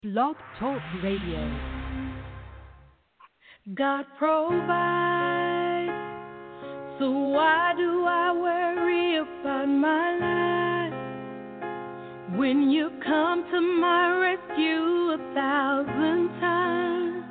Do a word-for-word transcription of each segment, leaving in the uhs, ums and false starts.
Blog Talk Radio. God provides, so why do I worry about my life? When you come to my rescue a thousand times,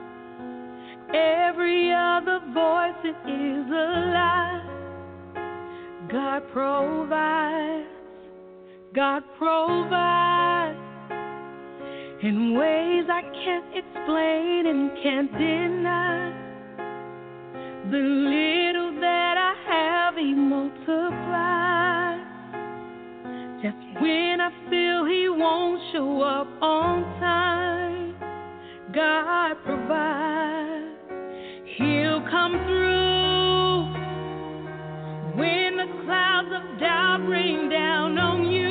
every other voice it is a lie. God provides, God provides in ways I can't explain and can't deny. The little that I have He multiplies. Just when I feel He won't show up on time, God provides. He'll come through when the clouds of doubt rain down on you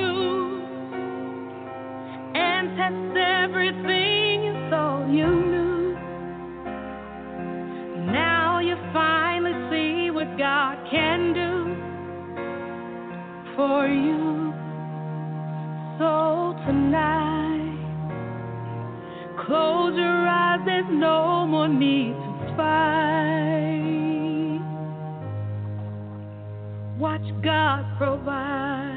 and test everything you thought you knew. Now you finally see what God can do for you. So tonight, close your eyes, there's no more need to fight. Watch God provide.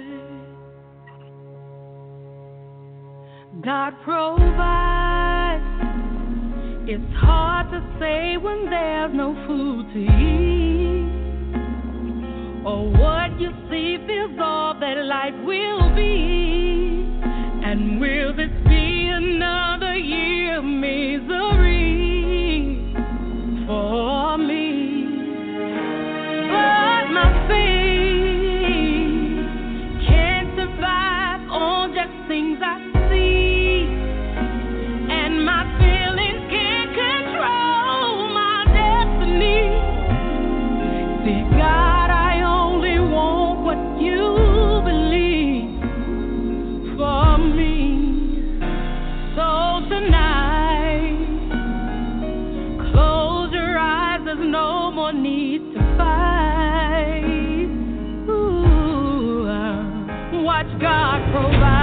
God provides. It's hard to say when there's no food to eat, or what you see feels all that life will be. And will this be another year of misery for me? But my faith can't survive on just things I see, and my feelings can't control my destiny. See, God, I only want what you believe for me. So tonight, close your eyes, there's no more need to fight. Ooh, watch God provide.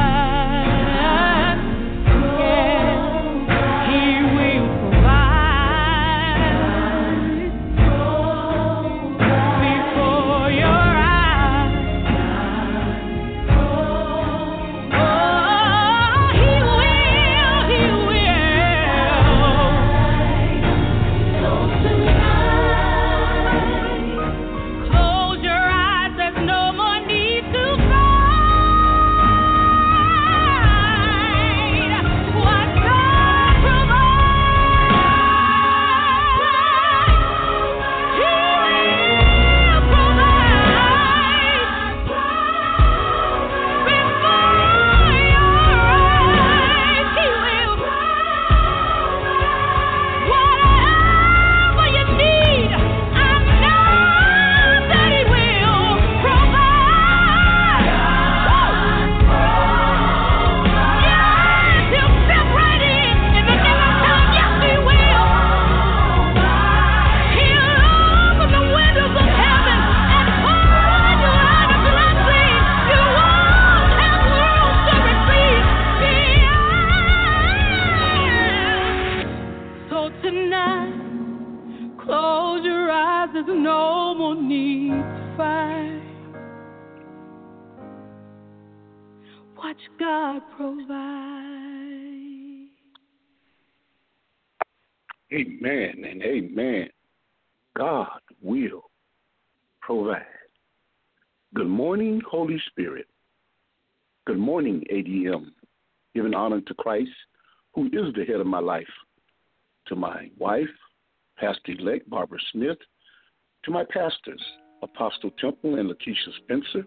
Amen and amen. God will provide. Good morning, Holy Spirit. Good morning, A D M. Giving honor to Christ, who is the head of my life. To my wife, Pastor-elect Barbara Smith. To my pastors, Apostle Temple and Lakeisha Spencer.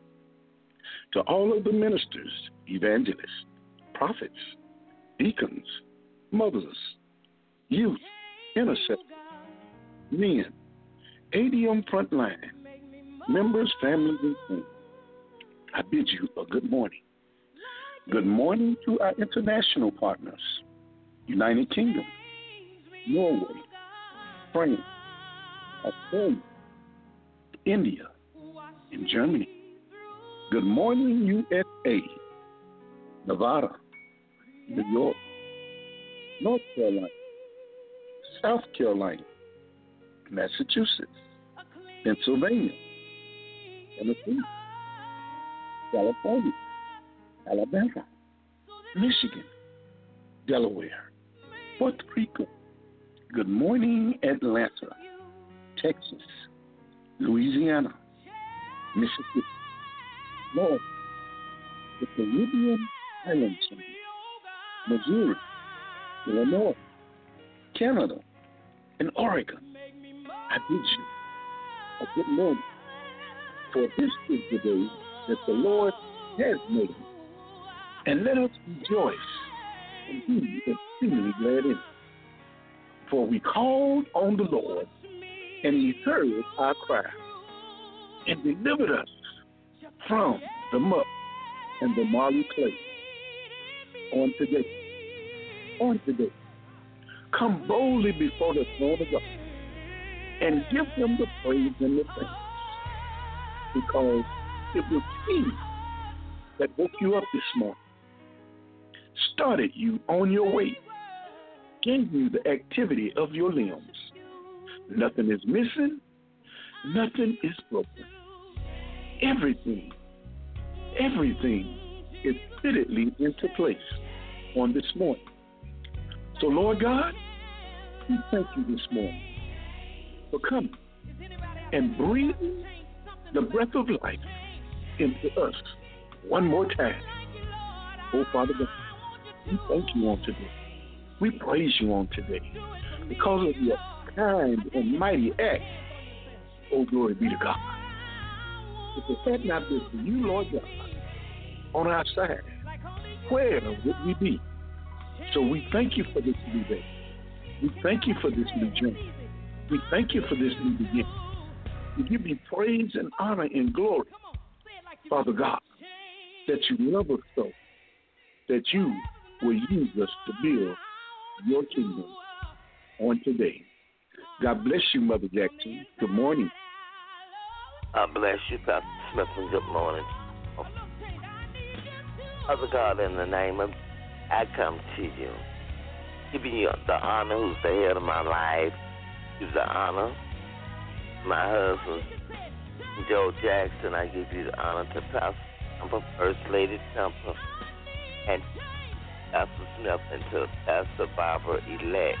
To all of the ministers, evangelists, prophets, deacons, mothers, youth, intercessors, men, A D M frontline, members, families, and friends. I bid you a good morning. Good morning to our international partners, United Kingdom, Norway, France, Australia, India, and Germany. Good morning, U S A, Nevada, New York, North Carolina, South Carolina, Massachusetts, Pennsylvania, Tennessee, California, Alabama, Michigan, Delaware, Puerto Rico. Good morning, Atlanta, Texas, Louisiana, Mississippi, Florida, the Caribbean Islands, Missouri, Illinois, Canada, and Oregon. I bid you a good morning, for this is the day that the Lord has made, and let us rejoice and be exceedingly glad in it. For we called on the Lord, and he heard our cry, and delivered us from the muck and the marly clay. On today, on today, come boldly before the throne of God, and give him the praise and the thanks, because it was he that woke you up this morning, started you on your way, gave you the activity of your limbs. Nothing is missing, nothing is broken. Everything, everything is fittedly into place on this morning. So, Lord God, we thank you this morning for coming and breathing the breath of life into us one more time. Oh, Father God, we thank you on today. We praise you on today because of your kind and mighty act. Oh, glory be to God. If it had not been for you, Lord God, on our side, where would we be? So we thank you for this new day. We thank you for this new journey. We thank you for this new beginning. We give you praise and honor and glory, Father God, that you love us so, that you will use us to build your kingdom on today. God bless you, Mother Jackson. Good morning. God bless you, Pastor Smith, and good morning. Father God, in the name of, I come to you, giving you the honor who's the head of my life. Give the honor, my husband, Joe Jackson. I give you the honor to Pastor Temple, First Lady Temple, and Pastor Smith, and to Pastor Barbara Elect.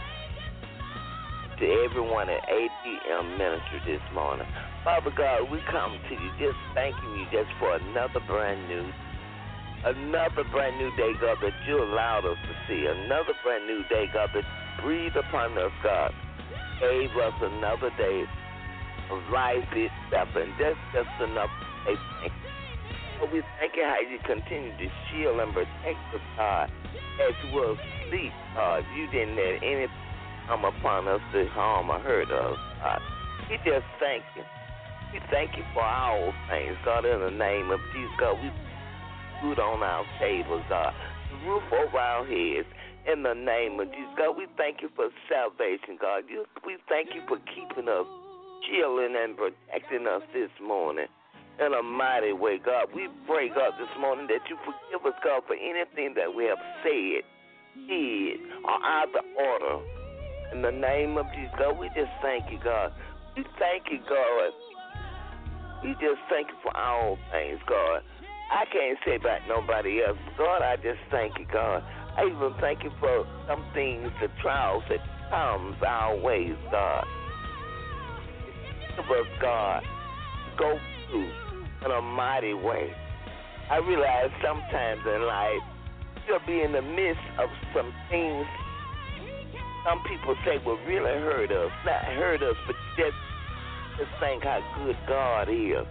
To everyone at A T M Ministry this morning. Father God, we come to you just thanking you just for another brand new, another brand new day, God, that you allowed us to see. Another brand new day, God, that breathe upon us, God. Gave us another day of life itself, and that's just enough to say thank you. So we thank you how you continue to shield and protect us, God, as we'll sleep, God. You didn't let anything come upon us to harm or hurt us, God. We just thank you. We thank you for all things, God, in the name of Jesus, God. We put food on our tables, God, the roof over our heads, in the name of Jesus, God. We thank you for salvation, God. You, we thank you for keeping us, shielding and protecting us this morning in a mighty way, God. We pray, God, this morning that you forgive us, God, for anything that we have said, did, or out of order. In the name of Jesus, God, we just thank you, God. We thank you, God. We just thank you for all things, God. I can't say about nobody else, but God, I just thank you, God. I even thank you for some things, the trials that comes our ways, God. Give us, God, go through in a mighty way. I realize sometimes in life, you'll be in the midst of some things some people say will really hurt us. Not hurt us, but just, just think how good God is.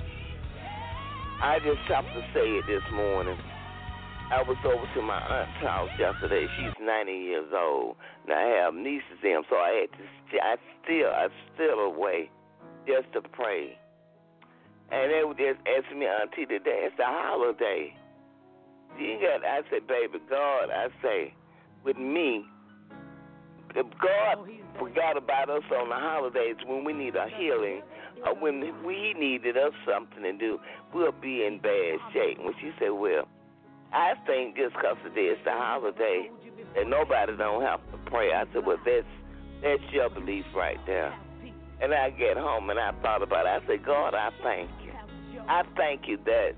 I just have to say it this morning. I was over to my aunt's house yesterday. She's ninety years old. Now I have nieces in, so I had to. St- I still, I still away just to pray. And they were just asking me, Auntie, today it's a holiday. You got? I said, baby, God. I say, with me, if God forgot about us on the holidays when we need a healing, or when we needed us something to do, we'll be in bad shape. When she said, well, I think just because today is the holiday, and nobody don't have to pray. I said, well, that's, that's your belief right there. And I get home and I thought about it. I said, God, I thank you. I thank you that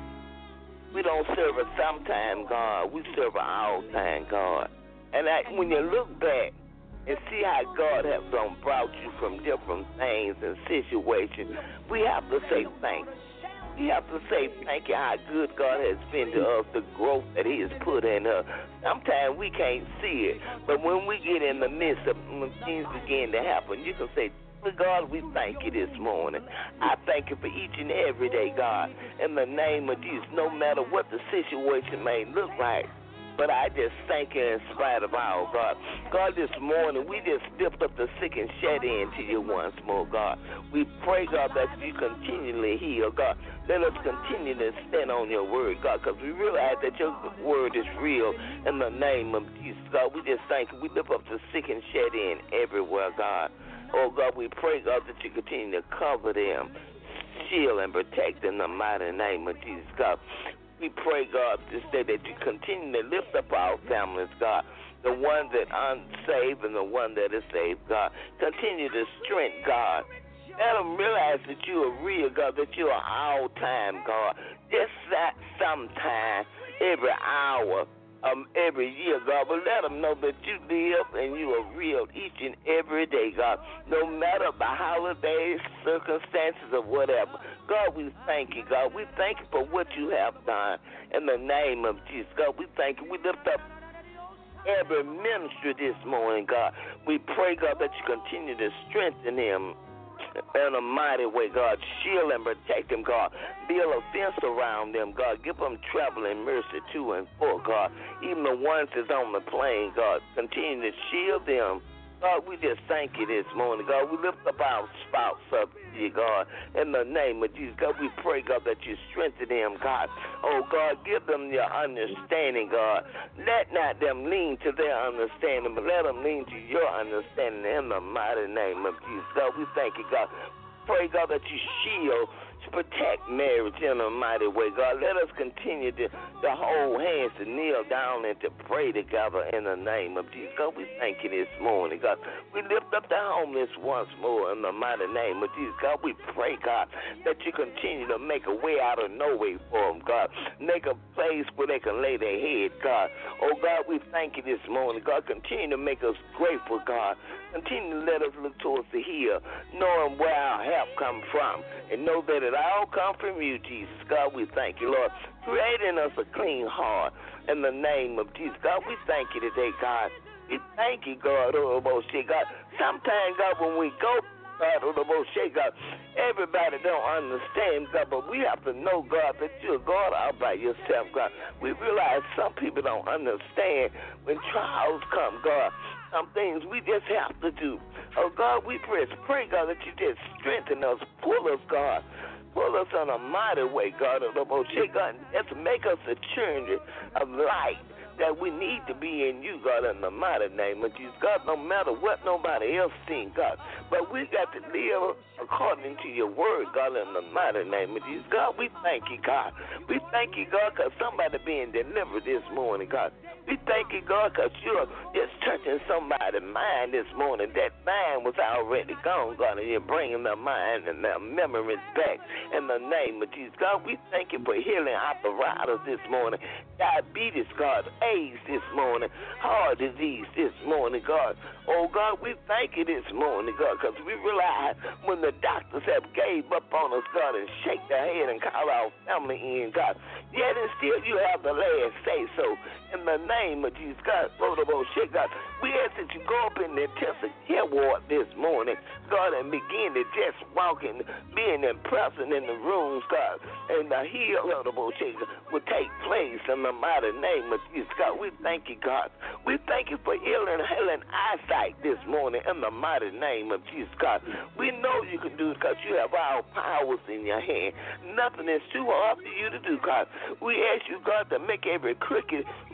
we don't serve a sometime God. We serve an all-time God. And I, when you look back and see how God has um, brought you from different things and situations, we have to say thank you. We have to say thank you how good God has been to us, the growth that He has put in us. Sometimes we can't see it, but when we get in the midst of when things begin to happen, you can say, God, we thank you this morning. I thank you for each and every day, God, in the name of Jesus, no matter what the situation may look like. But I just thank you in spite of all, God. God, this morning, we just lift up the sick and shed in to you once more, God. We pray, God, that you continually heal, God. Let us continue to stand on your word, God, because we realize that your word is real in the name of Jesus, God. We just thank you. We lift up the sick and shed in everywhere, God. Oh, God, we pray, God, that you continue to cover them, shield and protect in the mighty name of Jesus, God. We pray, God, this day that you continue to lift up our families, God, the one that unsaved and the one that is saved, God. Continue to strengthen, God. Let them realize that you are real, God, that you are all-time, God. Just that sometime, every hour, Um, every year, God, but let them know that you live and you are real each and every day, God, no matter the holidays, circumstances, or whatever. God, we thank you, God. We thank you for what you have done in the name of Jesus, God. We thank you. We lift up every ministry this morning, God. We pray, God, that you continue to strengthen him in a mighty way, God. Shield and protect them, God. Build a fence around them, God. Give them traveling mercy to and for, God. Even the ones that's on the plane, God. Continue to shield them. God, we just thank you this morning, God. We lift up our spouse up to you, God. In the name of Jesus, God, we pray, God, that you strengthen them, God. Oh, God, give them your understanding, God. Let not them lean to their understanding, but let them lean to your understanding in the mighty name of Jesus. God, we thank you, God. Pray, God, that you shield, protect marriage in a mighty way, God. Let us continue to, to hold hands, to kneel down, and to pray together in the name of Jesus. God, we thank you this morning, God. We lift up the homeless once more in the mighty name of Jesus. God, we pray, God, that you continue to make a way out of no way for them, God. Make a place where they can lay their head, God. Oh, God, we thank you this morning, God. Continue to make us grateful, God. Continue to let us look towards the hill, knowing where our help comes from, and know that it all comes from you, Jesus. God, we thank you, Lord. Create in us a clean heart in the name of Jesus. God, we thank you today, God. We thank you, God. Oh, God. Sometimes, God, when we go, God, oh, God, everybody don't understand, God, but we have to know, God, that you're God all by yourself, God. We realize some people don't understand when trials come, God. Some things we just have to do. Oh, God, we pray, pray, God, that you just strengthen us, pull us, God. Pull us in a mighty way, God, of the most God, and to make us a children of light that we need to be in you, God, in the mighty name of Jesus. God, no matter what nobody else thinks, God, but we got to live according to your word, God, in the mighty name of Jesus. God, we thank you, God. We thank you, God, because somebody being delivered this morning, God. We thank you, God, because you're just touching somebody's mind this morning. That mind was already gone, God, and you're bringing their mind and their memories back in the name of Jesus. God, we thank you for healing arthritis this morning, diabetes, God, AIDS this morning, heart disease this morning, God. Oh, God, we thank you this morning, God, because we realize when the doctors have gave up on us, God, and shake their head and call our family in, God, yet and still you have the last say so. In the name of Jesus, God, God, we ask that you go up in the intensive care ward this morning, God, and begin to just walk and being present in the rooms, God, and the healing of the bullshit will take place in the mighty name of Jesus, God. We thank you, God. We thank you for healing, healing eyesight this morning in the mighty name of Jesus, God. We know you can do it because you have all powers in your hand. Nothing is too hard for you to do, God. We ask you, God, to make every crooked road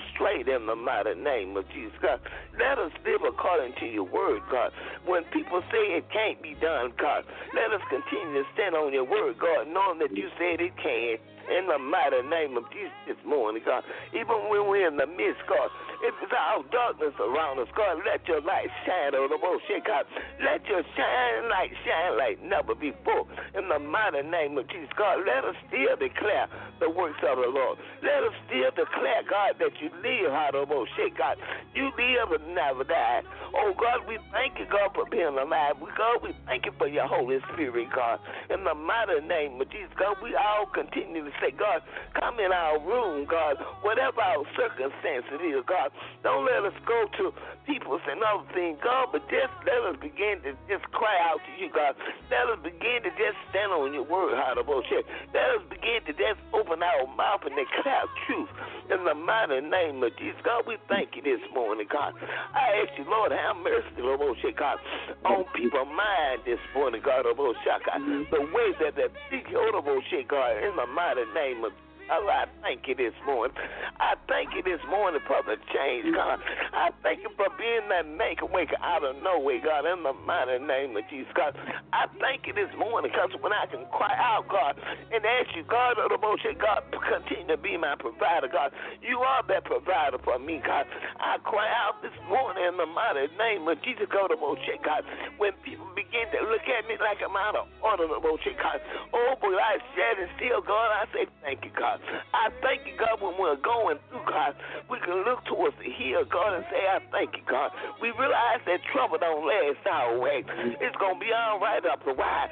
straight in the mighty name of Jesus, God. Let us live according to your word, God. When people say it can't be done, God, let us continue to stand on your word, God, knowing that you said it can. In the mighty name of Jesus this morning, God. Even when we're in the midst, God, if it's all darkness around us, God, let your light shine on the bullshit, God. Let your shine light shine like never before. In the mighty name of Jesus, God, let us still declare the works of the Lord. Let us still declare, God, that you live out of bullshit, God. You live and never die. Oh, God, we thank you, God, for being alive. God, we thank you for your Holy Spirit, God. In the mighty name of Jesus, God, we all continue to say, God, come in our room, God, whatever our circumstance it is, God. Don't let us go to people and other things, God, but just let us begin to just cry out to you, God. Let us begin to just stand on your word, how to bullshit. Let us begin to just open our mouth and declare truth in the mighty name of Jesus. God, we thank you this morning, God. I ask you, Lord, have mercy, Lord, bullshit, God, on people's mind this morning, God, oh, bullshit, God. The way that they think, oh, bullshit, God, in the mighty name of Oh, I thank you this morning. I thank you this morning for the change, God. I thank you for being that maker waker out of nowhere, God, in the mighty name of Jesus, God. I thank you this morning because when I can cry out, God, and ask you, God, oh, the bullshit, God, continue to be my provider, God. You are that provider for me, God. I cry out this morning in the mighty name of Jesus, God, the bullshit, God. When people begin to look at me like I'm out of order, the bullshit, God. Oh, but I shed and still, God, I say thank you, God. I thank you, God, when we're going through, God, we can look towards the hill, God, and say, I thank you, God. We realize that trouble don't last always. It's going to be all right after a while.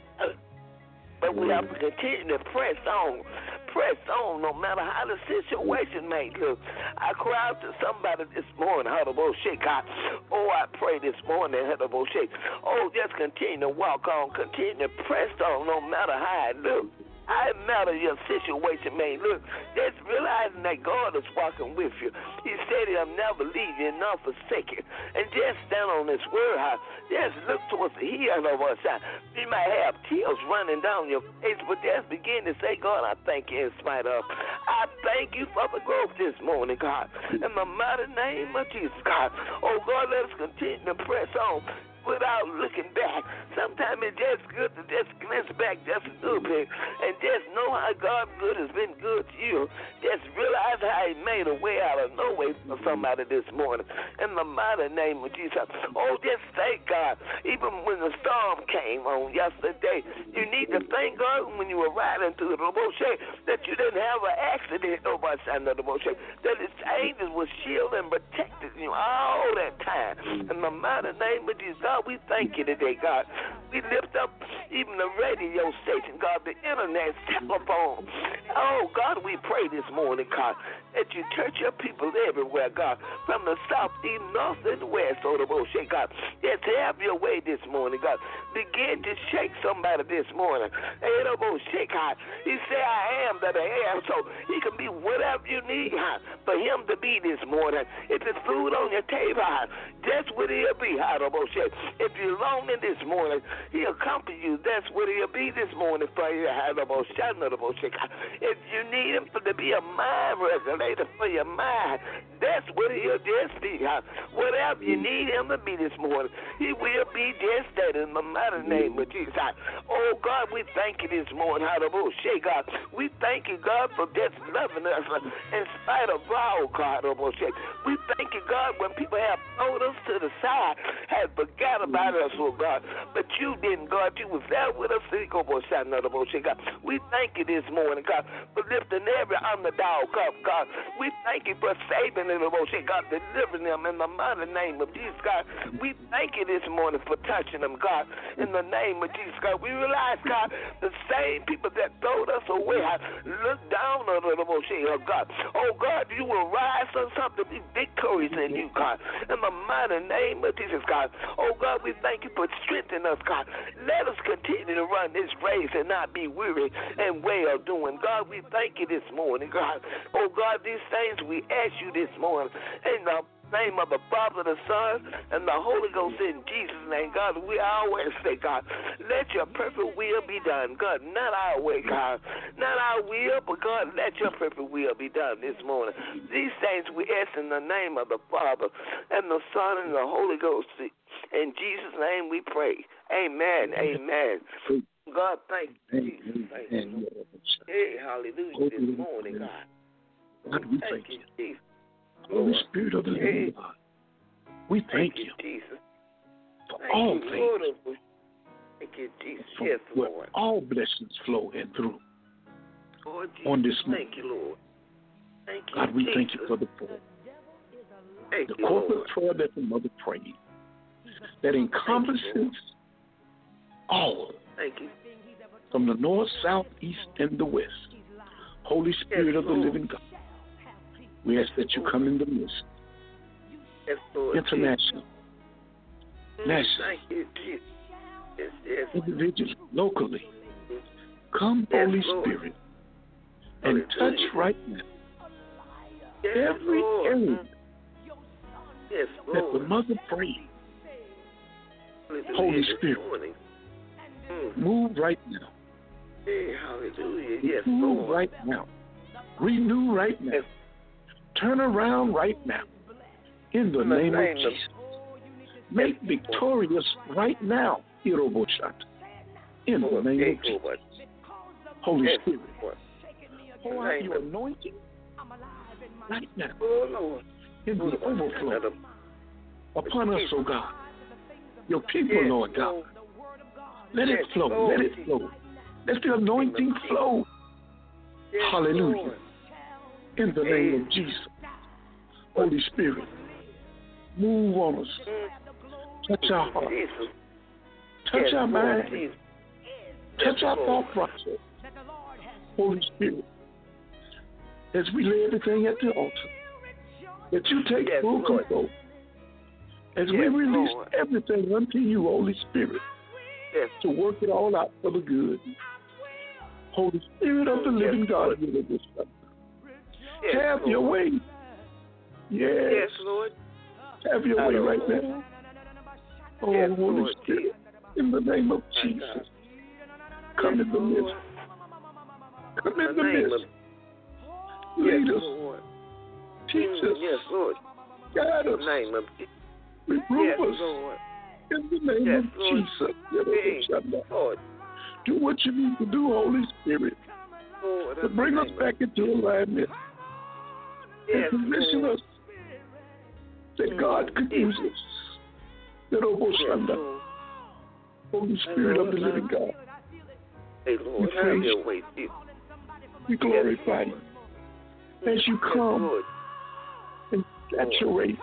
But we have to continue to press on. Press on no matter how the situation may look. I cry out to somebody this morning, how the bullshit, God. Oh, I pray this morning, how the bullshit. Oh, just continue to walk on. Continue to press on no matter how it looks. I matter your situation may look. Just realizing that God is walking with you. He said he'll never leave you nor forsake you. And just stand on this word. Just look towards the hill of us. You might have tears running down your face, but just begin to say, God, I thank you in spite of. I thank you for the growth this morning, God. In the mighty name of Jesus, God. Oh, God, let us continue to press on without looking back. Sometimes it's just good to just glance back just a little bit and just know how God good has been good to you. Just realize how he made a way out of no way for somebody this morning. In the mighty name of Jesus. Oh, just thank God. Even when the storm came on yesterday, you need to thank God when you were riding through the bullshit that you didn't have an accident over under the bullshit, that his angels were shielding and protecting you all that time. In the mighty name of Jesus, God, we thank you today, God. We lift up even the radio station, God, the internet, telephone. Oh, God, we pray this morning, God, that you touch your people everywhere, God, from the south, east, north, and west, oh, the bullshit, God. Just have your way this morning, God. Begin to shake somebody this morning. Hey, the bullshit, God. He said, I am that I am, so he can be whatever you need, God, for him to be this morning. If it's food on your table, God, that's what he'll be, God, the bullshit. If you're lonely this morning, he'll comfort you. That's what he'll be this morning for you. If you need him to be a mind regulator for your mind, that's what he'll just be. Whatever you need him to be this morning, he will be just that in the mighty name of Jesus. Oh, God, we thank you this morning. God, we thank you, God, for just loving us in spite of all, God. We thank you, God, when people have thrown us to the side, have forgot about us, oh God, but you didn't, God. You was there with us. God, we thank you this morning, God, for lifting every underdog up, God. We thank you for saving them, God, delivering them in the mighty name of Jesus, God. We thank you this morning for touching them, God, in the name of Jesus, God. We realize, God, the same people that throwed us away look down on them, oh God. Oh God, you will rise on something, be victorious in you, God, in the mighty name of Jesus, God. Oh God, we thank you for strengthening us, God. Let us continue to run this race and not be weary and well doing. God, we thank you this morning, God. Oh God, these things we ask you this morning in the name of the Father, the Son, and the Holy Ghost in Jesus' name. God, we always say, God, let your perfect will be done. God, not our way, God. Not our will, but God, let your perfect will be done this morning. These things we ask in the name of the Father, and the Son, and the Holy Ghost. In Jesus' name we pray. Amen. Amen. God, thank you. Jesus. Thank you. Hey, hallelujah this morning, God. God, we thank thank you, you. Jesus. Holy Spirit of the living God, we thank, thank you, you, Jesus. for thank all you, things. Lord. Thank you, Jesus. For yes, where Lord. all blessings flow in through. Lord Jesus, on this morning. Thank you, Lord. Thank you, God, we Jesus. thank you for the prayer. Thank The you, corporate Lord. prayer that the mother prayed that encompasses you, all Thank you. from the north, south, east, and the west. Holy Spirit Yes, of the Lord. living God, we ask that you come in the midst, Yes, Lord. international, Jesus. national, Thank you, Jesus. Yes, yes. individually, locally. Come, Yes, Holy Lord. Spirit, and Hallelujah. touch right now Yes, every Lord. area Yes, that Lord. the mother prayed. Hallelujah Holy this Spirit, morning. Mm. move right now. Hey, hallelujah. Yes, Move Lord. right now. Renew right now. Yes. Turn around right now. In the In the name, name of of- Jesus. Make victorious right now. Iroboshat. In the Lord, name yes, of Jesus. Lord. Holy Yes, Spirit, Lord. pour out your anointing right now. Oh, Lord. In the Lord, overflow upon us, oh God. Your people, Yes, Lord God. Lord. Let it Yes, flow. Lord. Let it flow. Let the anointing flow. Yes, Hallelujah. Lord. In the name of Jesus. Holy Spirit, move on us. Mm. Touch our heart. Jesus. Touch Yes, our Lord, mind. Jesus. Touch Yes, our Lord. thought process. Holy Spirit, as we lay everything at the altar, that you take Yes, full Lord. control. As we Yes, release Lord. everything unto you, Holy Spirit, Yes. to work it all out for the good. Holy Spirit of the Yes, living God, Lord. you live this stuff. Yes, Have Lord. your way. Yes. Yes, Lord. Have your way right Hallelujah. now. Oh, Yes, Holy Lord. Spirit, in the name of My Jesus, God. come Yes, in the midst. Lord. Come in In the the name midst. of Lead yes, us. Lord. Teach Mm, us. Yes, Lord. Guide In us. the name of Jesus. Reprove Yes, us. Lord. In the name Yes, of Lord. Jesus. Hey, Lord. Do what you need to do, Holy Spirit, Lord, to in bring the us name back of- into alignment Yes, and position Lord. us that Mm, God could yes. use us. That Yes, Lord. Holy Spirit of the living God, Hey, Lord, We have praise your way, Jesus. we glorify you as you Yes, come Lord. and saturate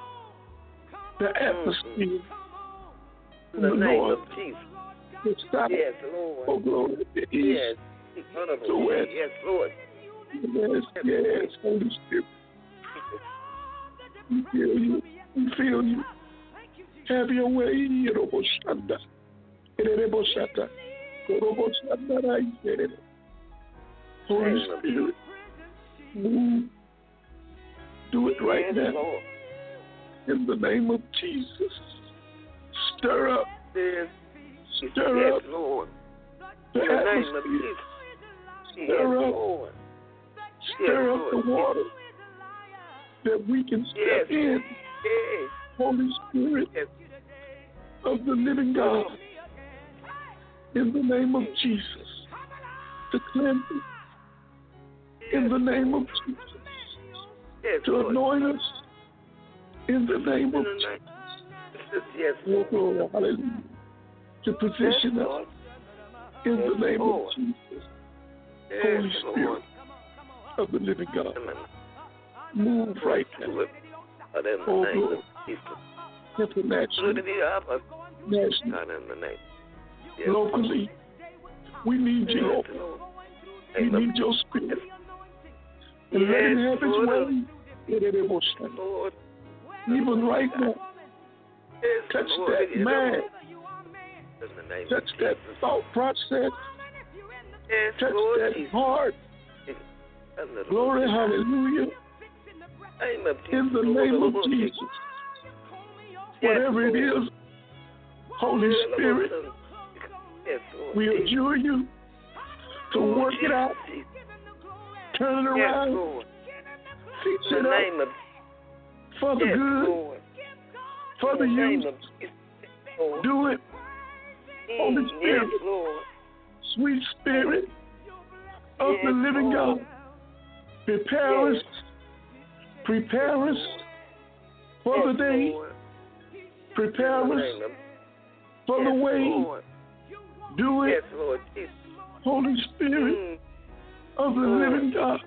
the atmosphere In from the the name north, of Jesus. the south, Yes, Lord. oh glory, the east, Yes. the west. Yes, Lord. Yes, yes, Holy Spirit. We feel you. We feel you. Have your way. Yeroboshanda. Ereboshata. Yoroboshanda Raisere. Holy Amen. Spirit, move. Do it right Yes, now. Lord. In the name of Jesus. Stir up. Yes. Stir Yes, up Lord. the In the name of atmosphere. Jesus. Yes, Stir up. Lord. Stir Yes, up the Lord. water that we can step Yes. in. Yes. Holy Spirit Yes. of the living God, in the name of Jesus, to cleanse us, in the name of Jesus, Yes, to Lord. anoint us, in the name In of the Jesus. name. Yes, Oh, Lord. glory, hallelujah. To position Yes, us Lord. in the Yes, name of Lord. Jesus, Yes, Holy Lord. Spirit of the living God, Amen. move right now. Do it. But in the Oh, name glory. of Jesus. Do it Internationally, in the other. nationally, Not in the name. Yes, locally, we need you, Lord. Lord. Lord. We Amen. need your spirit. And let Yes, him have his Lord. way. Lord. Even right now, Yes, touch Lord. that Yes, mind, In the name touch of that Jesus. thought process, Yes, touch Lord that Jesus. heart. In the Glory, name of hallelujah. name of Jesus. In the name of Jesus. Whatever it is, Holy Spirit, yes, Lord. we adjure you to work it out, turn it around, yes, Lord. fix In it the up name of for the yes, good, Lord. for the In the name youth. of Jesus, Lord. Do it, Holy Mm, Spirit, yes, Lord. sweet Spirit of Yes, the living Lord. God. Prepare Yes. us, prepare us for Yes, the day, Lord. prepare In the us name of for the yes, way. Lord. Do it, Yes, Lord Jesus. Holy Spirit Mm, of the Lord. living God.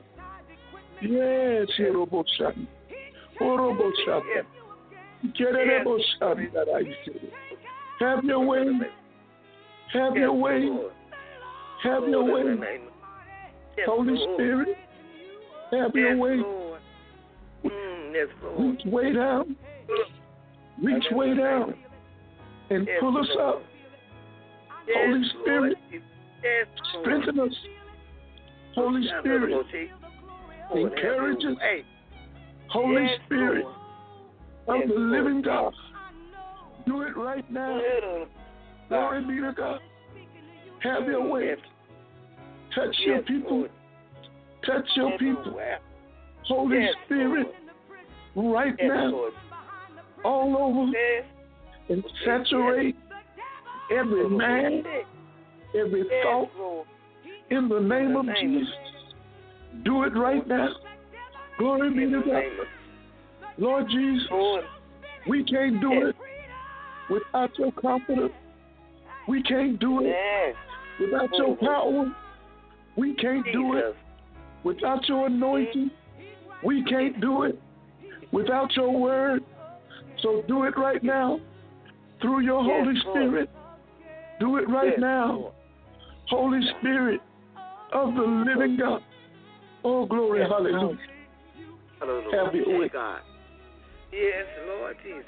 Yes, Yeroboshan. Oroboshan. Yes. Kereroboshan, that I say. Have your way. Have Yes, your way. Lord. Have your Lord, in the way. name of- Yes, Holy Lord. Spirit, have Yes, your way. Lord. Mm, yes, Lord. Reach way down. Reach way down and Yes, pull us Lord. up. Yes, Holy Lord. Spirit, Yes, Lord. strengthen us. Holy Yes, Spirit, Lord. Lord, have encourage your us. way. Holy Yes, Spirit Lord. of Yes, the living Lord. God, do it right now. Yes, Glory be to God. Have your way. Yes, Touch your yes, people. Lord. Touch your people. Everywhere. Holy Yes, Spirit, right Yes, now, Lord. all over, Yes. and saturate every man, every Yes, thought, Lord. in the name of In the name of- Jesus. Do it right now. Glory be In to the God. name of Lord Jesus, Lord. we can't do Yes. it without your confidence. We can't do it Yes. without your power. We can't do it Jesus. without your anointing. We can't do it without your word. So do it right now through your Yes, Holy Lord. Spirit. Do it right Yes, now. Lord. Holy Spirit of the living God. Oh, glory, Yes, hallelujah. Lord. Hallelujah. Have your Yes, way. God. Yes, Lord Jesus.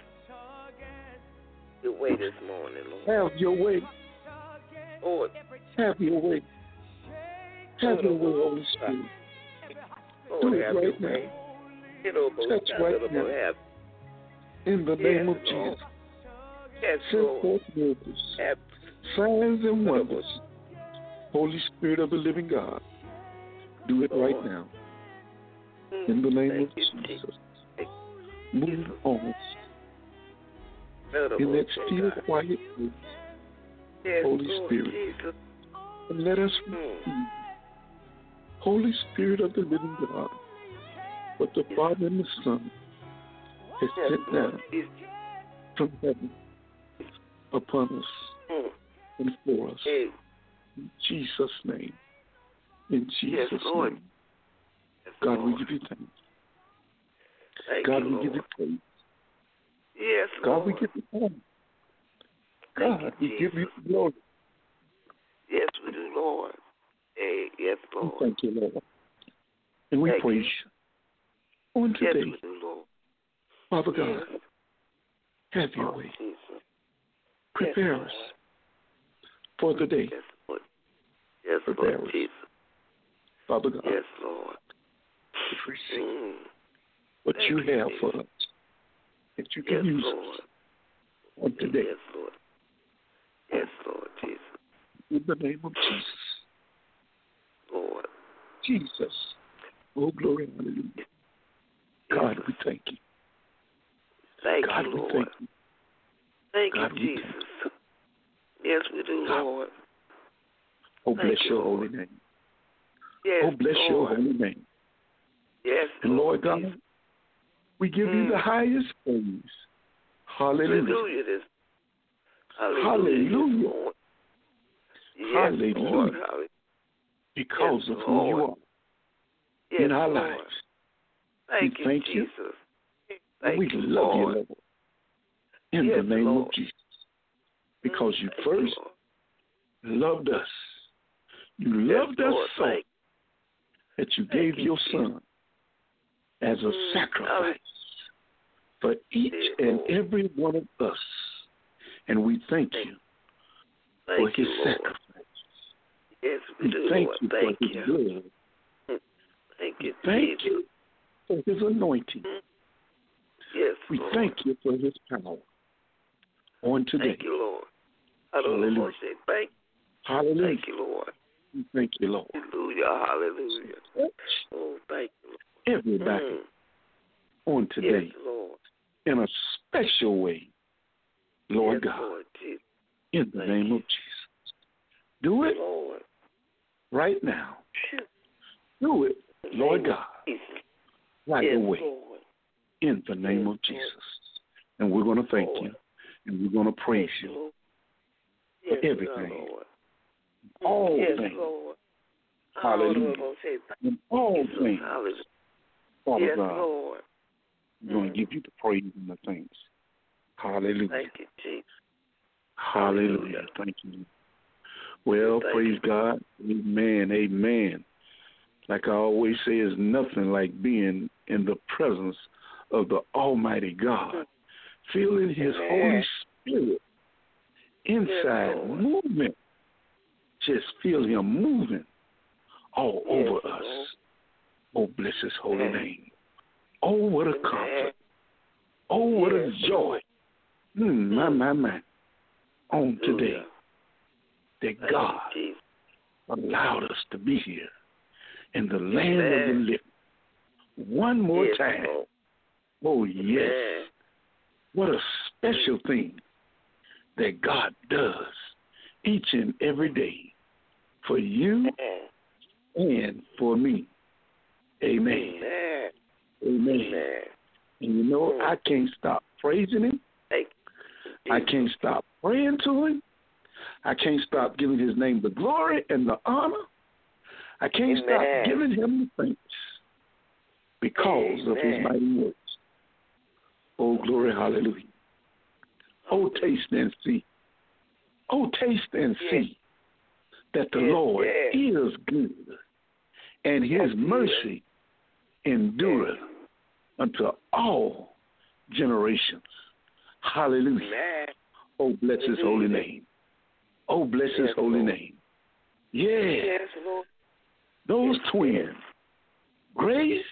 Your way this morning, Lord. Have your way. Lord. Have your way. Have your way, Holy Spirit. Lord, Do it have right your now. way. Get over Touch God, right Lord, now. have- In the Yes, name of Lord. Jesus. Yes, Send Lord. forth miracles, Have- signs and wonders. Holy Spirit of the living God, do it right Lord. now. In the name Thank of you, Jesus. Thank Move on us you, in that Lord, still, God. quiet place. Yes, Holy Lord Spirit. Jesus. And let us Mm. receive, Holy Spirit of the living God, what the Father and the Son has Yes, sent Lord down Jesus. from heaven upon us Mm. and for us. Hey. In Jesus' name. In Jesus' Yes, Lord. name. Yes, God, Lord. we give you thanks. Thank God, you, we Lord. give you praise. Yes, God, Lord. we give you honor. Thank God, you, we give you Jesus. glory. Yes, we do, Lord. Hey, yes, We Lord. thank you, Lord. And we Thank praise you. On Yes, today, we do, Lord. Father God, Yes. have your Oh, way. Jesus. Prepare Yes, us Lord. for the day. Yes, Lord. Yes, Prepare Lord us. Jesus. Father God, Yes, Lord. to receive Mm. what Thank you you, have Jesus. for us, that you can Yes, use Lord. us on today. Yes, Lord. Yes, Lord Jesus. In the name of Jesus. Lord. Jesus. Oh, glory, hallelujah. God, Jesus. we thank you. Thank God, you, we Lord. thank you. Thank God, you, we Jesus. thank Yes, we do, God. Lord. Oh, Thank bless you, your Lord. holy name. Yes, Oh, bless your Lord. holy name. Yes, And Lord God, Jesus. we give you the Mm. highest praise. Hallelujah. Hallelujah. This. Hallelujah. Hallelujah. Yes, Lord. Yes, Hallelujah. Lord. Hallelujah. Because Yes, of who you Lord. are Yes, in our Lord. lives. Thank we you, thank you. Jesus. And Thank we you, love Lord. you, Lord. In Yes, the name Lord. of Jesus. Because Mm, you thank first Lord. loved us. You Yes, loved us Lord. so Thank, that you thank gave you, your Jesus. son as a Mm, sacrifice for each Yes, and Lord. every one of us. And we thank Thank- you Thank for you, his Lord. sacrifice. Yes, we We do, thank Lord. you Thank for his you. blood. Thank you, Thank Jesus. you for his anointing. Yes, We Lord. thank you for his power on today. Thank you, Lord. Hallelujah. Thank, Hallelujah. thank you, Lord. We thank you, Lord. Hallelujah. Hallelujah. Oh, thank you, Lord. Everybody Mm. on today Yes, Lord. in a special way, Lord Yes, God, Lord Jesus. in the Thank name you. of Jesus. Do it Lord. right now. Do it, Lord God, right yes, away Lord. in the name Yes, of Jesus. And we're going to thank Lord. you and we're going to praise Thank you Lord. for Yes, everything. Lord. All yes, things. Lord. Hallelujah. In all things, Hallelujah. Father Yes, God, Lord. we're going to give you the praise and the thanks. Hallelujah. Thank you, Jesus. Hallelujah. Hallelujah. Thank you. Well, Thank praise you. God. Amen. Amen. Like I always say, it's nothing like being in the presence of the Almighty God, feeling his Amen. Holy Spirit inside, Yes, Lord. moving. Just feel him moving all Yes, over Lord. us. Oh, bless his holy Amen. name. Oh, what a Amen. comfort. Oh, what Yes, a joy. Mm, my, Mm. my, my. On today, Hallelujah. that Thank God you, Jesus. allowed us to be here in the land of the Amen. living. One more Yes, time. Lord. Oh, yes. Amen. What a special thing that God does each and every day for you Amen. and for me. Amen. Amen. Amen. Amen. And you know, Mm. I can't stop praising him. Thank you, I Jesus. can't stop praying to him. I can't stop giving his name the glory and the honor. I can't Amen. stop giving him the thanks because of his Amen. mighty works. Oh, glory, hallelujah. Oh, taste and see. Oh, taste and Yes. see that the Yes, Lord yes. is good and his Yes, mercy endureth Yes. unto all generations. Hallelujah. Amen. Oh, bless his holy Hallelujah. name. Oh, bless his Yes, holy Lord. name. Yeah, Yes, Lord. those Yes, twins, grace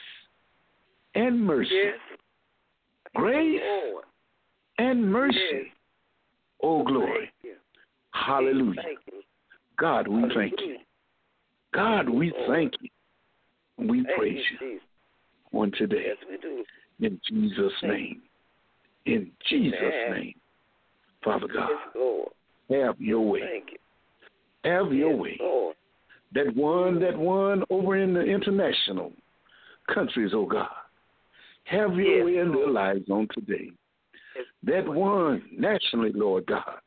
and mercy. Yes. Grace Lord. and mercy. Yes. Oh, glory. Thank you. Hallelujah. Thank you. God, we thank you. Hallelujah. God, we Lord. thank you. And we Thank praise you, you Jesus. on today. Yes, we do. In Jesus' Thank name. In Jesus' Amen. name. Father God, Yes, Lord. have your way. Thank you. Have your Yes, way. Lord. That one, that one over in the international countries, oh God. Have your Yes, way in their Lord. lives on today. Yes, That Lord. one nationally, Lord God.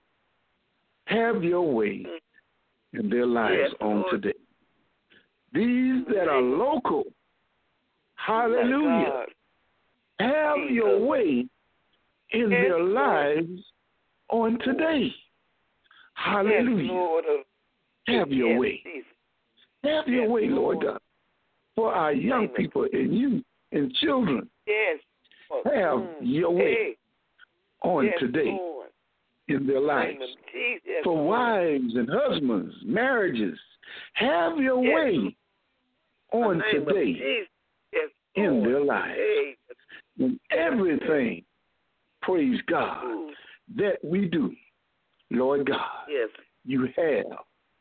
Have your way in their lives Yes, on Lord. today. These that are local, hallelujah, My God. have Jesus. your way in Yes, their Lord. lives on today. Hallelujah. Yes, Lord. Have your Yes, way. Jesus. Have your Yes, way, Lord Lord. God, for our young Amen. people and youth and children. Yes. Have Mm. your way Hey. on Yes, today Lord. in their Name lives. of Jesus. Yes, For Lord. wives and husbands, marriages, have your Yes. way on The name of today Jesus. Yes, in Lord. their lives. Hey. In everything, praise God, Ooh. that we do, Lord God, Yes. you have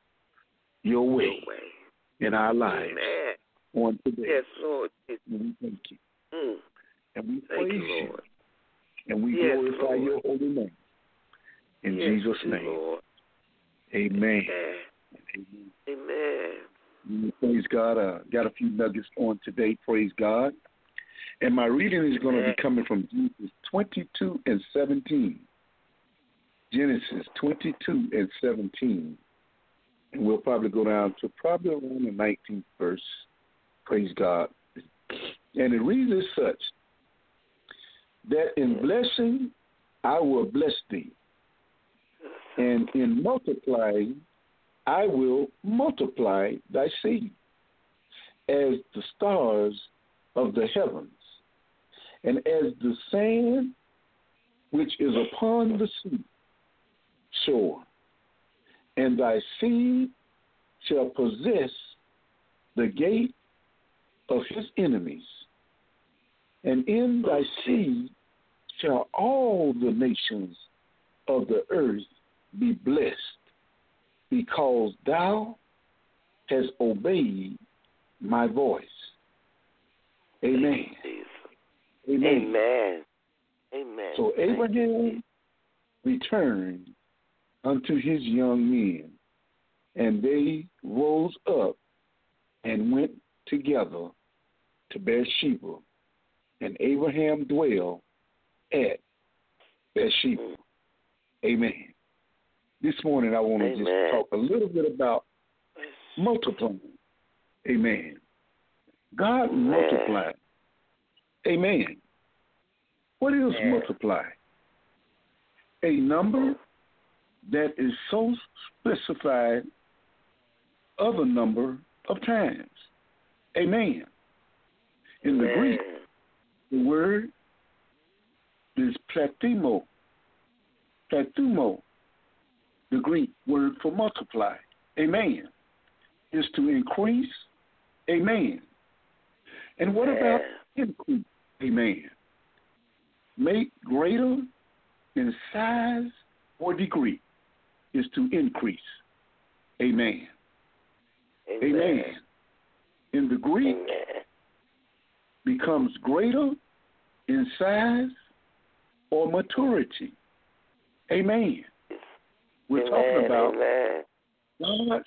your way Your way. in our lives Amen. on today. Yes, Lord. And we thank you. Mm. And we Thank praise you, you. Lord. And we Yes, glorify Lord. your holy name. In Yes, Jesus' you, name. Lord. Amen. Amen. Amen. Amen. Praise God. Uh, got a few nuggets on today. Praise God. And my reading is going to be coming from Genesis twenty-two and seventeen. Genesis twenty-two and seventeen. And we'll probably go down to probably around the nineteenth verse. Praise God. And it reads as such, that in blessing I will bless thee, and in multiplying I will multiply thy seed as the stars of the heavens, and as the sand which is upon the sea shore, and thy seed shall possess the gate of his enemies, And in thy seed shall all the nations of the earth be blessed, because thou hast obeyed my voice. Amen. Amen. Amen. Amen. So Abraham returned unto his young men, and they rose up and went together to Beersheba, and Abraham dwelled at Beersheba. Mm. Amen. This morning I want to just talk a little bit about multiplying. Amen. God Amen. multiplied. Amen. What is Amen. multiply? A number that is so specified of a number of times. Amen. In the Amen. Greek, the word is platimo. Platumo, the Greek word for multiply. Amen. Is to increase. Amen. And what about increase? Amen. Make greater in size or degree is to increase. Amen. Amen. Amen. In the Greek, Amen. becomes greater in size or maturity. Amen. We're Amen. talking about Amen. God's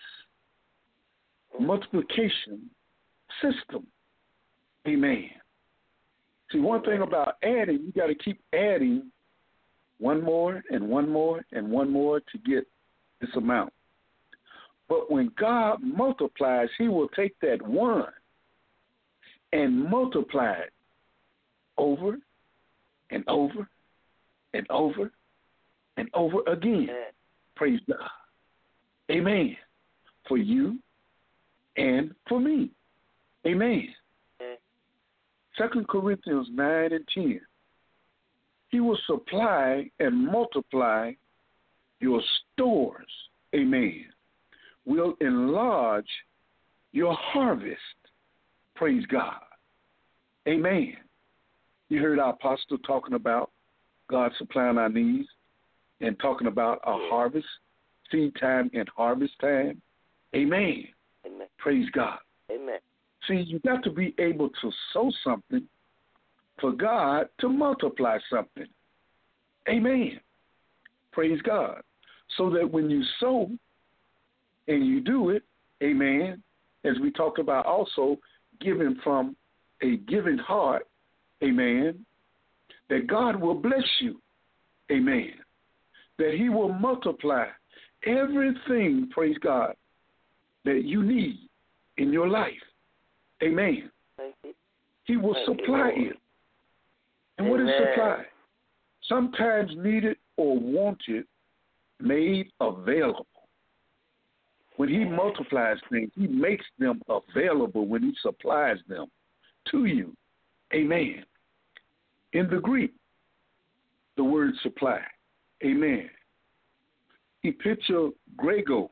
multiplication system. Amen. See, one thing about adding, you got to keep adding one more and one more and one more to get this amount. But when God multiplies, he will take that one and multiply it over and over and over and over again. Amen. Praise God. Amen. For you and for me. Amen. Amen. Second Corinthians nine and ten. He will supply and multiply your stores. Amen. Will enlarge your harvest. Praise God. Amen. You heard our apostle talking about God supplying our needs and talking about our harvest, seed time and harvest time. Amen. Amen. Praise God. Amen. See, you got to be able to sow something for God to multiply something. Amen. Praise God. So that when you sow and you do it, amen, as we talked about also, giving from a giving heart, amen, that God will bless you, amen, that he will multiply everything, praise God, that you need in your life, amen. He will Thank supply you, it. And amen. What is supply? Sometimes needed or wanted, made available. When he multiplies things, he makes them available when he supplies them to you. Amen. In the Greek, the word supply. Amen. Epitio grego.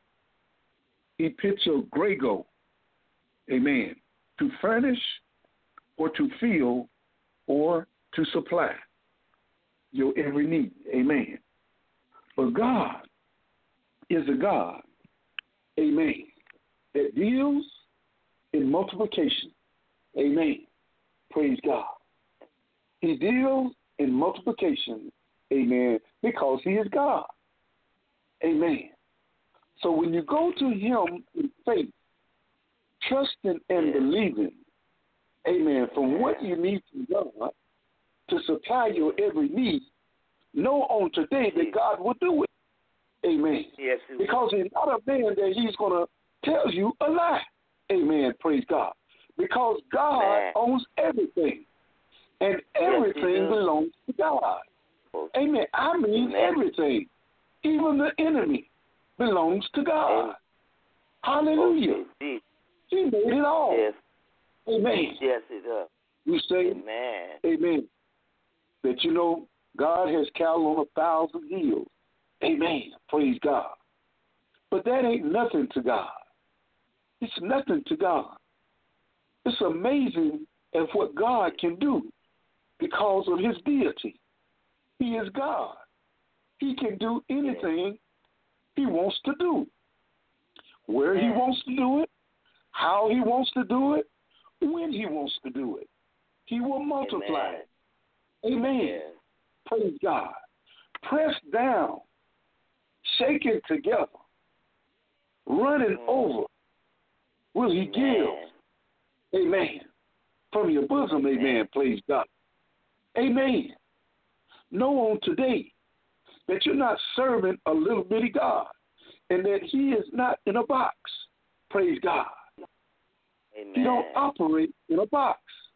Epitio grego. Amen. To furnish or to fill or to supply your every need. Amen. But God is a God, amen, that deals in multiplication. Amen. Praise God. He deals in multiplication, amen, because he is God. Amen. So when you go to him in faith, trusting and believing, amen, from what you need from God to supply your every need, know on today that God will do it. Amen. Yes, because he's not a man that he's going to tell you a lie. Amen. Praise God. Because God man. owns everything. And everything yes, belongs to God. Amen. I mean Amen. everything. Even the enemy belongs to God. Amen. Hallelujah. Okay. He made it all. Yes. Amen. Yes, it does. You say, Amen. Amen. That you know God has cattle on a thousand hills. Amen. Praise God. But that ain't nothing to God. It's nothing to God. It's amazing at what God can do. because of his deity. He is God. He can do anything he wants to do. Where he wants to do it, how he wants to do it, when he wants to do it. He will multiply it. Amen. Amen. Praise God. Pressed down, shaken together, running mm. over, will he give? Amen. From your bosom, amen. amen. Praise God. Amen. Know on today that you're not serving a little bitty God and that he is not in a box. Praise God. Amen. He don't operate in a box.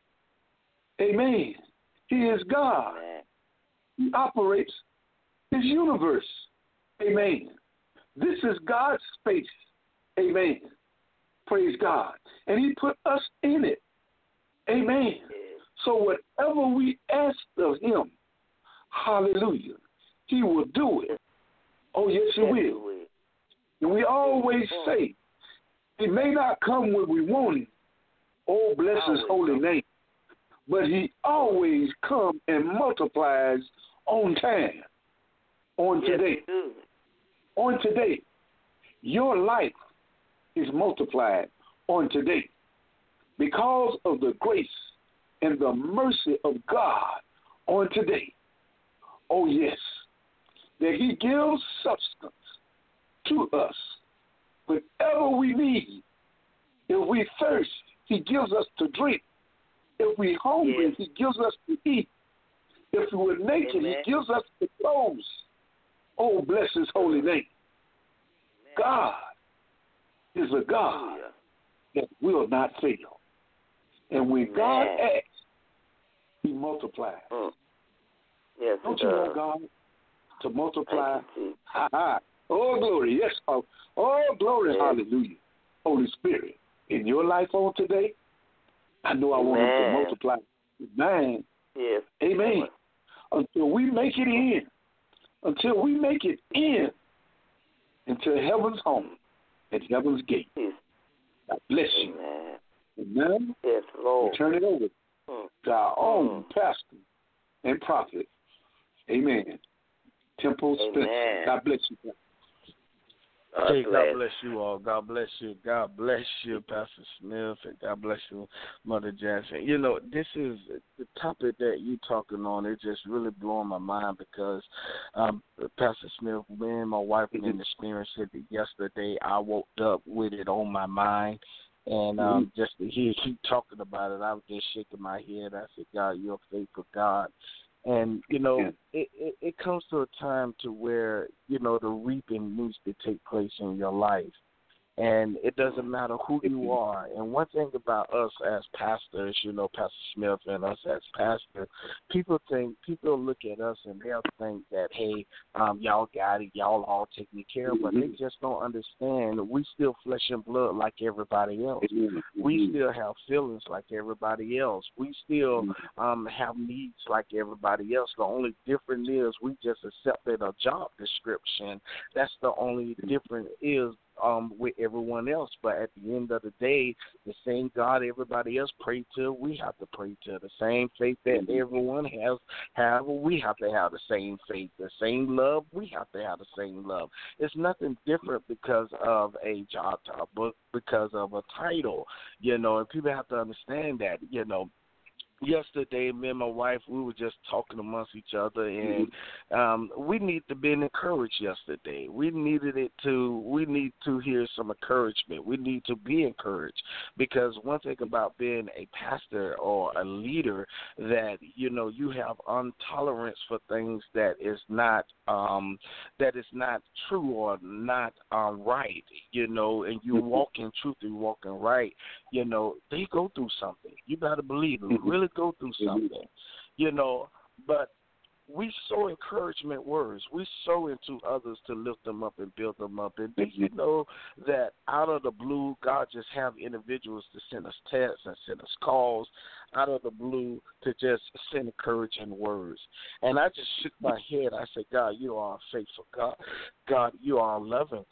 Amen. He is God. Amen. He operates his universe. Amen. This is God's space. Amen. Praise God. And he put us in it. Amen. So whatever we ask of him, hallelujah, he will do it. Oh, yes, he will. And we always say, he may not come when we want him. Oh, bless his holy name. But he always comes and multiplies on time, on today. On today. Your life is multiplied on today because of the grace and the mercy of God on today. Oh, yes, that he gives substance to us, whatever we need. If we thirst, he gives us to drink. If we're hungry, yes. he gives us to eat. If we're naked, Amen. he gives us the clothes. Oh, bless his holy name. Amen. God is a God that will not fail. And when Amen. God acts, he multiplies. Mm. Yes, Don't you want God to multiply? Ha ha. Oh, glory. Yes. Oh, oh glory. Yes. Hallelujah. Holy Spirit, in your life on today, I know I want him to multiply. Amen. Yes. Amen. Until we make it in. Until we make it in. Into heaven's home and heaven's gate. Yes. God bless you. Amen. Amen. Yes, Lord. We turn it over mm. to our own mm. pastor and prophet. Amen. Temple Spencer. God bless you, Pastor. Hey, God bless you all. God bless you. God bless you, Pastor Smith, and God bless you, Mother Jackson. You know, this is the topic that you're talking on. It just really blowing my mind because, um, Pastor Smith, me and my wife were in the experience it yesterday. I woke up with it on my mind. And um, mm-hmm. just to hear you talking about it, I was just shaking my head. I said, God, you're a faithful God. And, you know, yeah. it, it, it comes to a time to where, you know, the reaping needs to take place in your life. And it doesn't matter who you are. And one thing about us as pastors, you know, Pastor Smith and us as pastors, people think, people look at us and they'll think that, hey, um, y'all got it, y'all all taken care of, but they just don't understand. We still flesh and blood like everybody else. We still have feelings like everybody else. We still um, have needs like everybody else. The only difference is we just accepted a job description. That's the only difference is Um, with everyone else, but at the end of the day, the same God everybody else pray to, we have to pray to. The same faith that everyone has, however, we have to have the same faith. The same love, we have to have the same love. It's nothing different because of a job title, but because of a title, you know, and people have to understand that, you know. Yesterday, me and my wife, we were just talking amongst each other, and um, we need to be encouraged yesterday. We needed it to, we need to hear some encouragement. We need to be encouraged because one thing about being a pastor or a leader that, you know, you have intolerance for things that is not, um, that is not true or not um, right, you know, and you walk in truth, you walk in right, you know, they go through something. You better believe it. Really go through something, you know, but we sow encouragement words. We sow into others to lift them up and build them up. And do you know that out of the blue, God just have individuals to send us texts and send us calls out of the blue to just send encouraging words. And I just shook my head. I said, God, you are a faithful God. God, you are a loving God.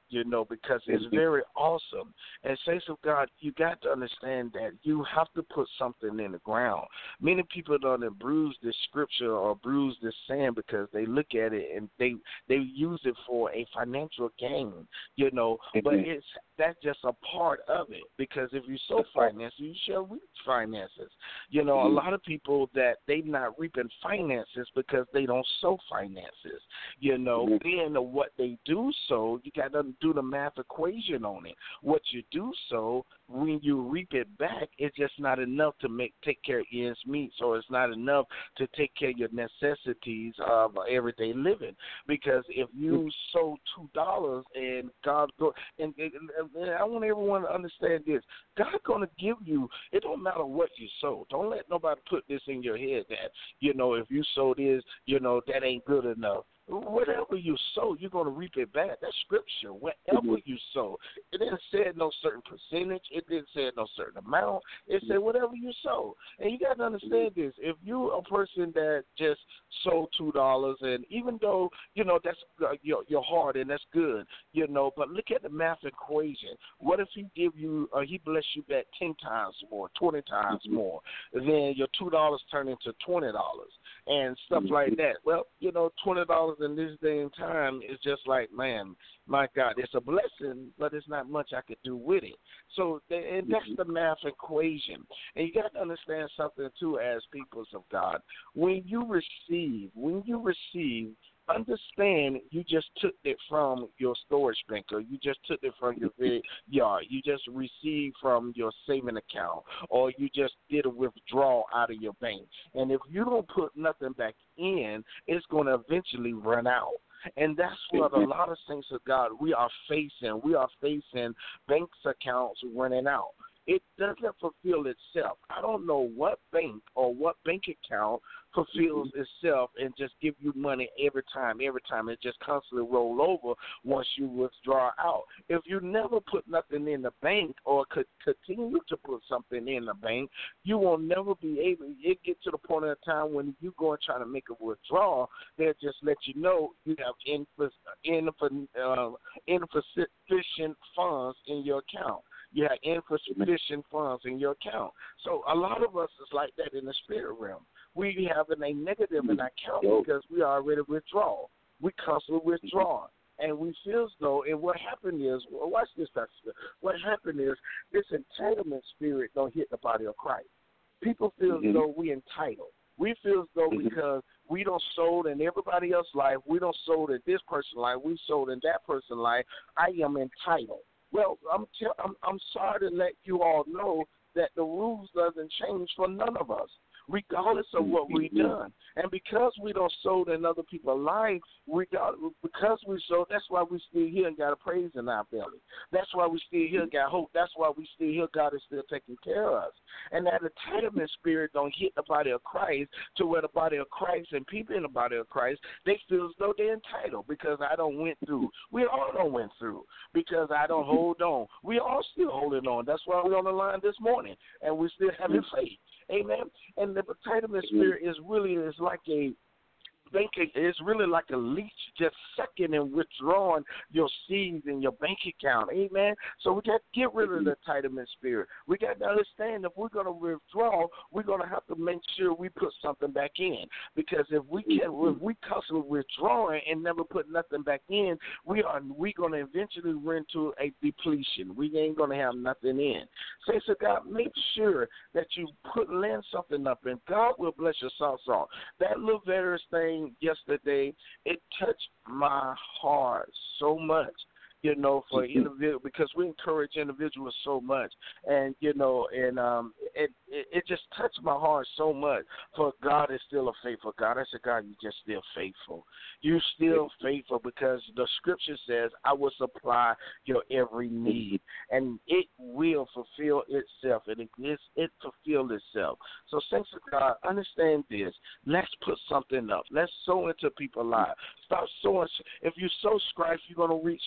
you know, because it's very awesome. And saints of God, you got to understand that you have to put something in the ground. Many people don't bruise this scripture or bruise this saying because they look at it and they they use it for a financial gain, you know, but it's that's just a part of it, because if you sow finances, you shall reap finances. You know, a lot of people that they not reaping finances because they don't sow finances. You know, being what they do sow, you got to do the math equation on it. What you do sow, when you reap it back, it's just not enough to make take care of ends meet, so it's not enough to take care of your necessities of everyday living. Because if you sow two dollars and God go and, and, and I want everyone to understand this, God's gonna give you. It don't matter what you sow. Don't let nobody put this in your head that, you know, if you sow this, you know, that ain't good enough. Whatever you sow, you're going to reap it back. That's scripture. Whatever mm-hmm. you sow. It didn't say no certain percentage. It didn't say no certain amount. It said whatever you sow. And you got to understand this. If you're a person that just sold two dollars, and even though, you know, that's uh, your, your heart and that's good, you know, but look at the math equation. What if he give you, uh, he bless you back ten times more, twenty times mm-hmm. more? Then your two dollars turn into twenty dollars and stuff mm-hmm. like that. Well, you know, twenty dollars in this day and time is just like, man, my God, it's a blessing, but it's not much I could do with it. So and that's the math equation. And you got to understand something, too, as peoples of God. When you receive, when you receive, understand you just took it from your storage bank, or you just took it from your yard. You just received from your saving account, or you just did a withdrawal out of your bank. And if you don't put nothing back in, it's going to eventually run out. And that's what a lot of saints of God we are facing. We are facing bank accounts running out. It doesn't fulfill itself. I don't know what bank or what bank account fulfills itself and just give you money every time, every time. It just constantly roll over once you withdraw out. If you never put nothing in the bank or could continue to put something in the bank, you will never be able, it get to the point in a time when you go and try to make a withdrawal, they'll just let you know you have insufficient uh, insufficient funds in your account. You have insufficient funds in your account. So a lot of us is like that in the spirit realm. We having a negative in our account because we already withdraw. We constantly withdraw. And we feel as though, and what happened is, well, watch this, Pastor. What happened is this entitlement spirit don't hit the body of Christ. People feel mm-hmm. as though we entitled. We feel as though mm-hmm. because we don't sold in everybody else's life, we don't sold in this person's life, we sold in that person's life, I am entitled. Well, I'm, t- I'm I'm sorry to let you all know that the rules doesn't change for none of us, regardless of what we've done. And because we don't sow in other people's lives, we got, because we sow, that's why we still here and got a praise in our belly. That's why we still here and got hope. That's why we still here. God is still taking care of us. And that entitlement spirit don't hit the body of Christ to where the body of Christ and people in the body of Christ, they feel as though they're entitled because I don't went through. We all don't went through because I don't hold on. We all still holding on. That's why we're on the line this morning, and we still having faith. Amen. And the entitlement spirit is really is like a banking. It's really like a leech just sucking and withdrawing your seeds in your bank account. Amen. So we got to get rid of the entitlement spirit. We got to understand if we're going to withdraw, we're going to have to make sure we put something back in. Because if we can, if we constantly withdrawing and never put nothing back in, we are we going to eventually run into a depletion. We ain't going to have nothing in. Say so God, make sure that you put land something up, and God will bless your salt salt. That little Veterans thing yesterday, it touched my heart so much, you know, for individual, because we encourage individuals so much, and you know, and um, it, it it just touched my heart so much. For God is still a faithful God. I said, God, you just still faithful. You still faithful because the Scripture says, I will supply your every need, and it will fulfill itself, and it is it fulfilled itself. So, saints of God, understand this. Let's put something up. Let's sow into people's lives. Stop sowing. If you sow strife, you're gonna reap strife.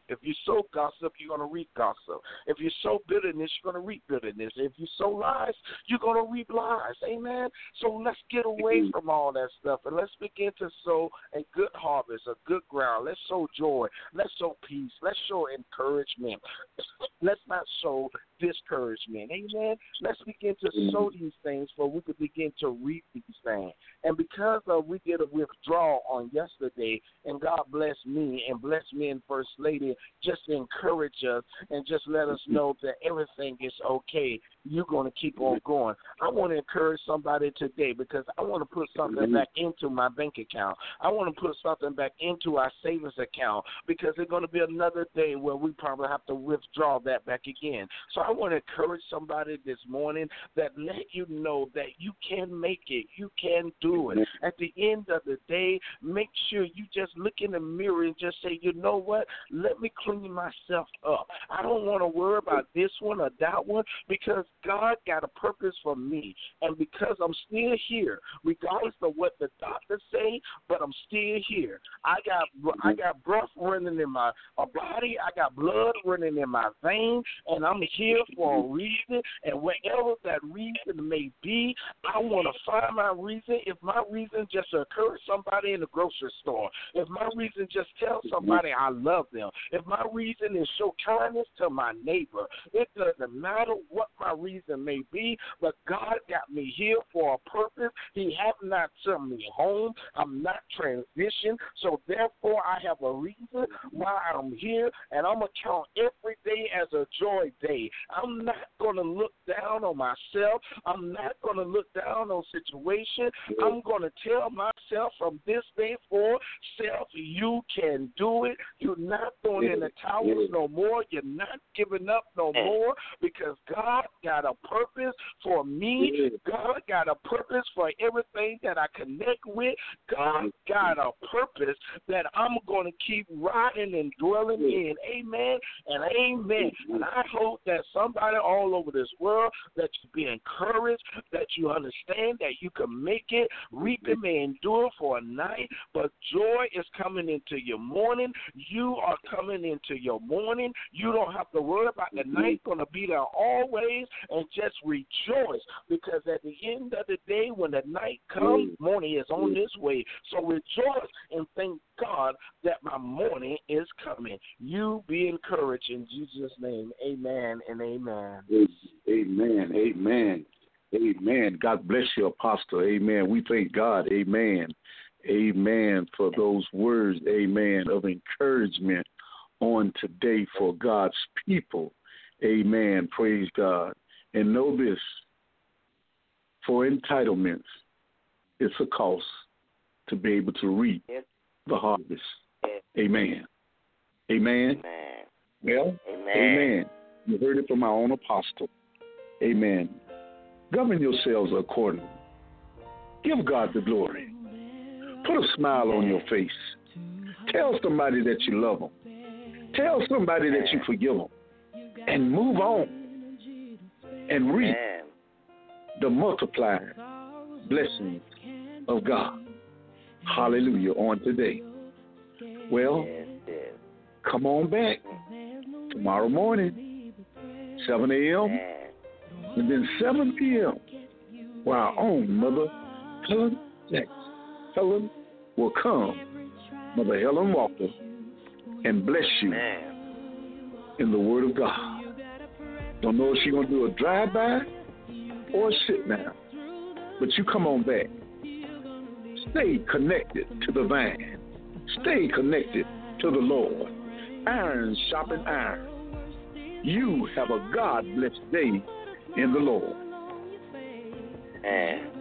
If you sow gossip, you're going to reap gossip. If you sow bitterness, you're going to reap bitterness. If you sow lies, you're going to reap lies. Amen? So let's get away from all that stuff, and let's begin to sow a good harvest, a good ground. Let's sow joy. Let's sow peace. Let's sow encouragement. Let's not sow discouragement. Amen? Let's begin to sow these things so we could begin to reap these things. And because uh, we did a withdrawal on yesterday, and God blessed me and blessed me and First Lady just to encourage us and just let us know that everything is okay. You're going to keep on going. I want to encourage somebody today because I want to put something back into my bank account. I want to put something back into our savings account because there's going to be another day where we probably have to withdraw that back again. So I want to encourage somebody this morning that let you know that you can make it. You can do it. At the end of the day, make sure you just look in the mirror and just say, you know what? Let me clean myself up. I don't want to worry about this one or that one because God got a purpose for me. And because I'm still here, regardless of what the doctors say, but I'm still here. I got I got breath running in my, my body. I got blood running in my veins, and I'm here for a reason. And whatever that reason may be, I want to find my reason. If my reason just to encourage somebody in the grocery store, if my reason just tell somebody I love them, if my reason is show kindness to my neighbor, it doesn't matter what my reason may be, but God got me here for a purpose. He have not sent me home. I'm not transitioned, so therefore I have a reason why I'm here, and I'm going to count every day as a joy day. I'm not going to look down on myself. I'm not going to look down on situation. I'm going to tell myself from this day forward, self, you can do it. You're not throwing in the towels no more. You're not giving up no more because God got a purpose for me. God got a purpose for everything that I connect with. God got a purpose that I'm going to keep riding and dwelling in. Amen and amen. And I hope that somebody all over this world, that you be encouraged, that you understand that you can make it. Reaping may endure for a night, but joy is coming into your morning. You are coming into your morning. You don't have to worry about the night going to be there always, and just rejoice because at the end of the day, when the night comes, morning is on this way. So rejoice and thank God that my morning is coming. You be encouraged in Jesus' name. Amen and amen. Amen. Amen. Amen. God bless you, Apostle. Amen. We thank God. Amen. Amen for those words. Amen. Of encouragement on today for God's people. Amen. Praise God. And know this, for entitlements, it's a cost to be able to reap the harvest. Amen. Amen. Amen. Well, amen. Amen. You heard it from our own apostle. Amen. Govern yourselves accordingly. Give God the glory. Put a smile on your face. Tell somebody that you love them. Tell somebody that you forgive them. And move on and reap the multiplied blessings of God. Hallelujah on today. Well, come on back tomorrow morning, seven a.m. and then seven p.m. where our own Mother Helen Jackson, Helen will come, Mother Helen Walker, and bless you in the Word of God. Don't know if she's going to do a drive-by or a sit-down, but you come on back. Stay connected to the vine. Stay connected to the Lord. Iron sharpen iron. You have a God-blessed day in the Lord. Amen.